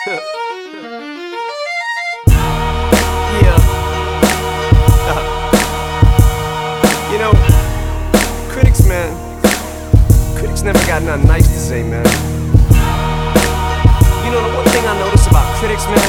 Yeah. You know, critics, man, critics never got nothing nice to say, man. You know, the one thing I notice about critics, man,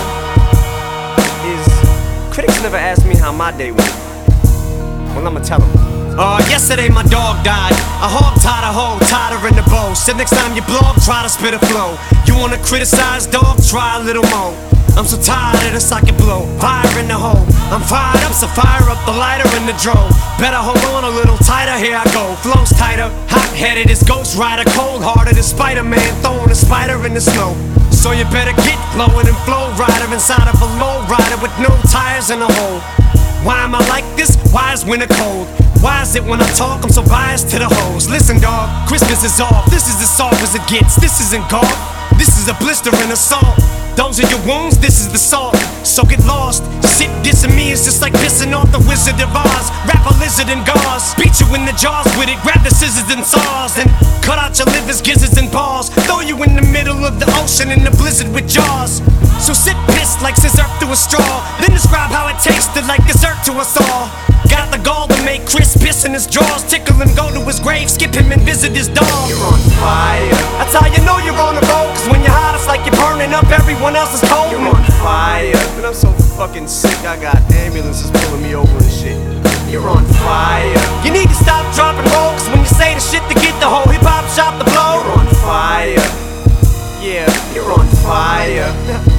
is critics never ask me how my day went. Well, I'ma tell them. Yesterday my dog died. A hog tied a hoe, tied her in the bow. Said next time you blog, try to spit a flow. You wanna criticize, dog? Try a little more. I'm so tired of the socket blow. Fire in the hole. I'm fired up, so fire up the lighter in the drone. Better hold on a little tighter, here I go. Flows tighter, hot-headed as Ghost Rider, cold-hearted as Spider-Man, throwing a spider in the snow. So you better get flowing and flow rider inside of a low rider with no tires in a hole. Why am I like this? Why is winter cold? Why is it when I talk I'm so biased to the hoes? Listen dog, Christmas is off. This is as soft as it gets. This isn't golf. This is a blister and assault. Those are your wounds, this is the salt. So get lost. Shit dissing me is just like pissing off the Wizard of Oz. Wrap a lizard in gauze, beat you in the jaws with it. Grab the scissors and saws and cut out your livers, gizzards and balls. Throw you in the middle of the ocean in the blizzard with jaws. So sit pissed like scissor through a straw. Then describe how it tasted like dessert to us all. Got the gall to make Chris piss in his drawers. Tickle him, go to his grave, skip him and visit his dog. You're on fire. That's how you know you're on the road. Cause when you're hot it's like you're burning up, everyone else is cold. You're on fire. But I'm so fucking sick, I got ambulances pulling me over and shit. You're on fire. You need to stop, drop and roll. Cause when you say the shit to get the whole hip-hop shop to blow. You're on fire. Yeah, you're on fire.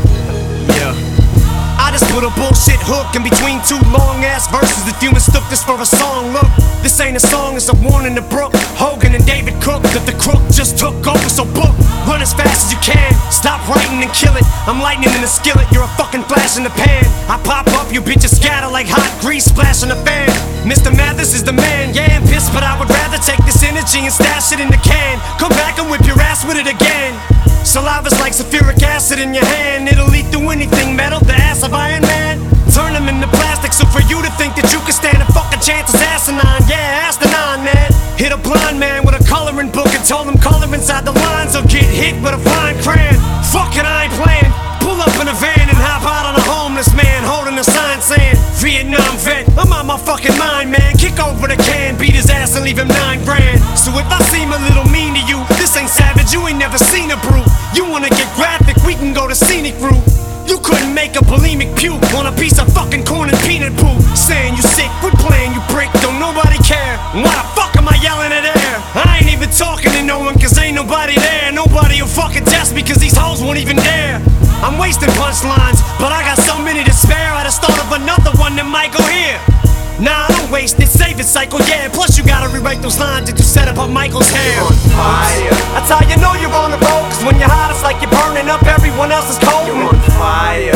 Yeah. I just put a bullshit hook in between two long-ass verses. If you mistook this for a song, look, this ain't a song, it's a warning to Brooke, Hogan and David Cook that the crook just took over. So book, run as fast as you can, stop writing and kill it. I'm lightning in the skillet, you're a fucking flash in the pan. I pop up, you bitches scatter like hot grease splashing a fan. Mr. Mathis is the man, yeah I'm pissed, but I would rather take this energy and stash it in the can. Come back and whip your ass with it again. Saliva's like sulfuric acid in your hand. It'll eat through anything metal, the ass of Iron Man. Turn them into plastic, so for you to think that you can stand a fucking chance is asinine. Yeah, asinine, man. Hit a blind man with a coloring book and told him color inside the lines or get hit with a fine crayon. Fuck it, I ain't playing. Pull up in a van and hop out on a homeless man holding a sign saying Vietnam vet. I'm out my fucking mind, man. Kick over the can, beat his ass and leave him 9 grand. So if I seem a little mean to you, this ain't savage, you ain't never seen a brute. You wanna get graphic, we can go to scenic route. You couldn't make a bulimic puke on a piece of fucking corn and peanut poop. Saying you sick, quit playing, you prick, don't nobody care. Why the fuck am I yelling at air? I ain't even talking to no one cause ain't nobody there. Nobody will fucking test me cause these hoes won't even dare. I'm wasting punchlines, but I got so many to spare. I just thought of another one that might go here. Nah, I don't waste it, save it, cycle, yeah. Plus you gotta rewrite those lines that you set up on Michael's hair. You're on fire. That's how you know you're on the road. Cause when you're hot it's like you're burning up, everyone else is cold. You're on fire.